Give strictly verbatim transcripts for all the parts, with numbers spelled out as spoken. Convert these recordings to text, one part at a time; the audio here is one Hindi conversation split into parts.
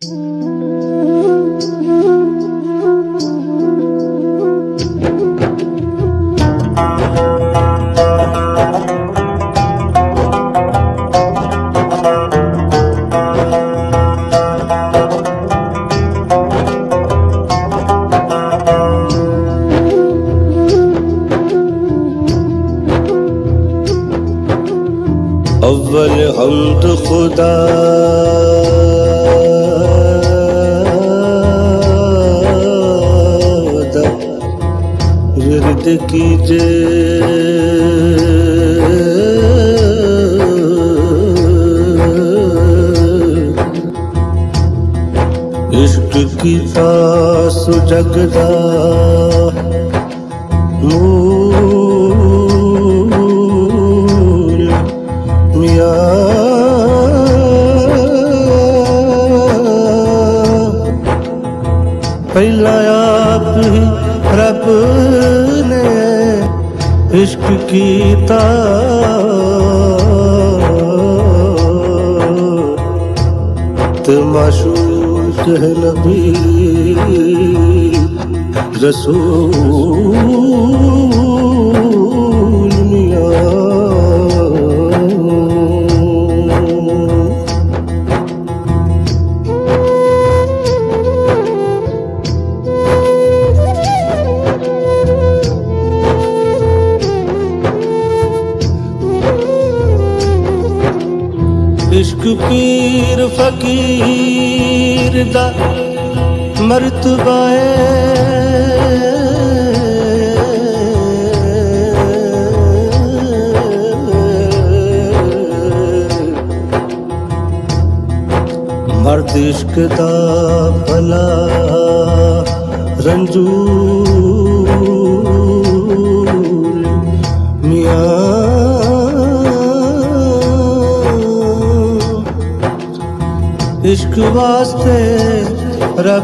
अव्वल हम्द खुदा दा विरद कीजे, इश्क कीता सुजगदा मूल मियां पहला आप ही रब ने इश्क कीता, तो माशूक है नबी रसूल मियां। इश्क पीर फकीर दा मर्तबा है, मर्द इश्क दा भला रंजूर मियां। इश्क वास्ते रब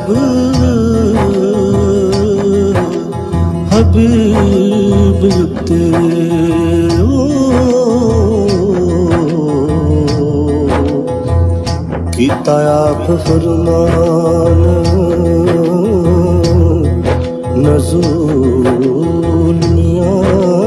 हबीब ते कीता आप फरमान नज़ूल मियां।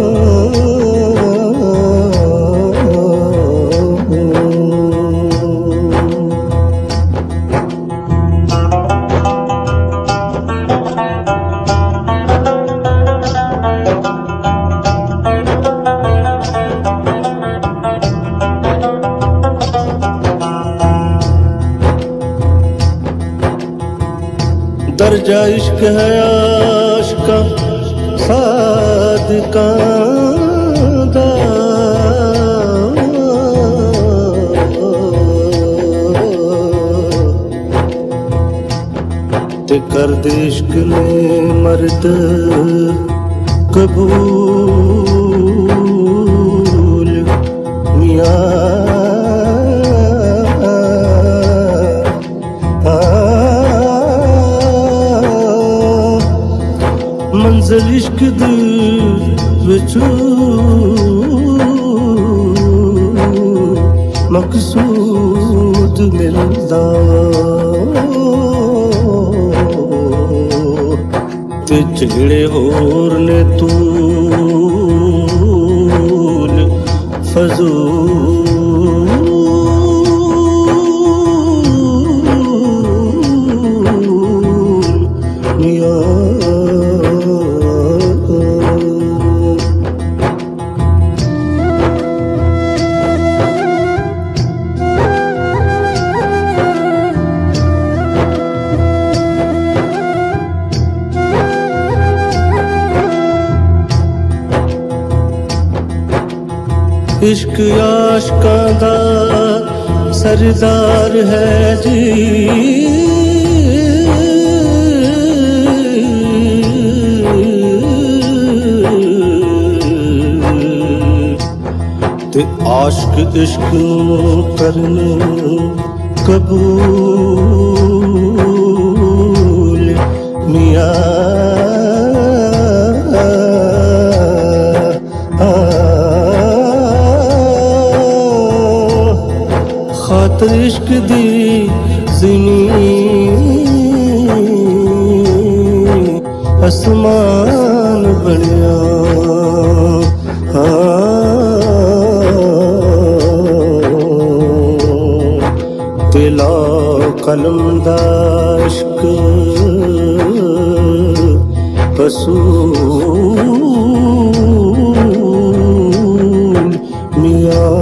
दर्जा इश्क है आशिका सादिका दा, ते कर दे इश्क ने मर्द कबूल मियां। मंज़िल इश्क दी विचू मकसूद मिलदा, ते झगड़े होर ने तूल फजूल मियां। इश्क आशिकां दा सरदार है जी, ते आशिक इश्क नूं करने कबूल मियां। खातर इश्क दी ਜ਼ਮੀਨ ਅਸਮਾਨ ਬਣਿਆ ਪਿਲਾ ਕਲਮ ਦਾ ਇਸ਼ਕ ਅਸੂਲ ਮੀਆਂ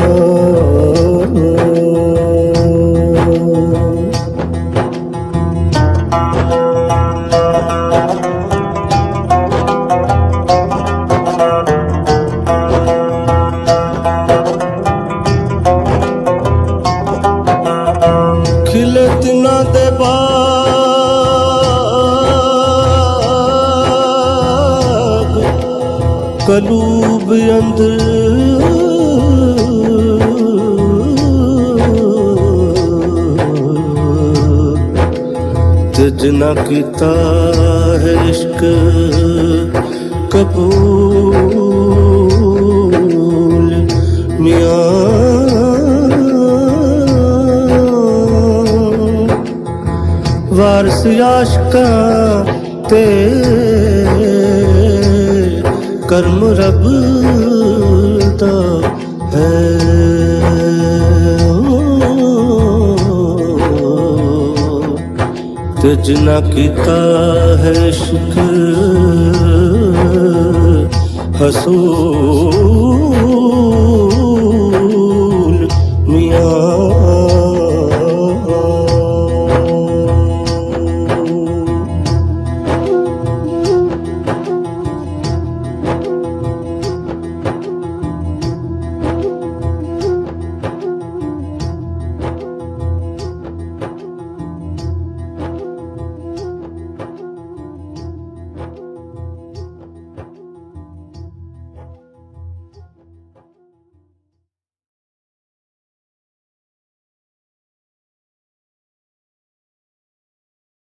खिले तिना दे बाग कलूब अंदर तिजना कीता है इश्क कबूल मियां वारस आशिकां ते कर्म रब दा है तिजना कीता है इश्क हसूल